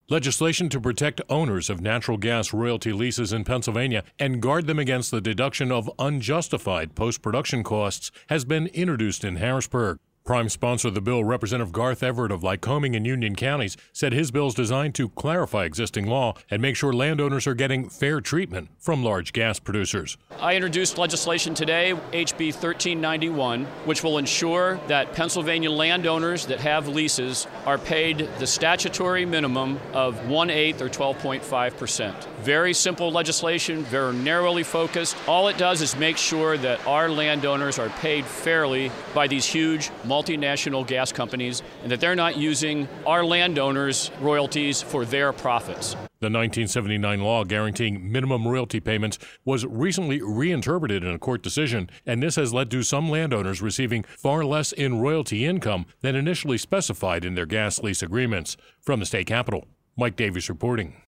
Legislation to protect owners of natural gas royalty leases in Pennsylvania and guard them against the deduction of unjustified post-production costs has been introduced in Harrisburg. Prime sponsor of the bill, Representative Garth Everett of Lycoming and Union counties, said his bill is designed to clarify existing law and make sure landowners are getting fair treatment from large gas producers. I introduced legislation today, HB 1391, which will ensure that Pennsylvania landowners that have leases are paid the statutory minimum of 1/8 or 12.5%. Very simple legislation, very narrowly focused. All it does is make sure that our landowners are paid fairly by these huge multinational gas companies and that they're not using our landowners' royalties for their profits. The 1979 law guaranteeing minimum royalty payments was recently reinterpreted in a court decision, and this has led to some landowners receiving far less in royalty income than initially specified in their gas lease agreements. From the state capitol, Mike Davies reporting.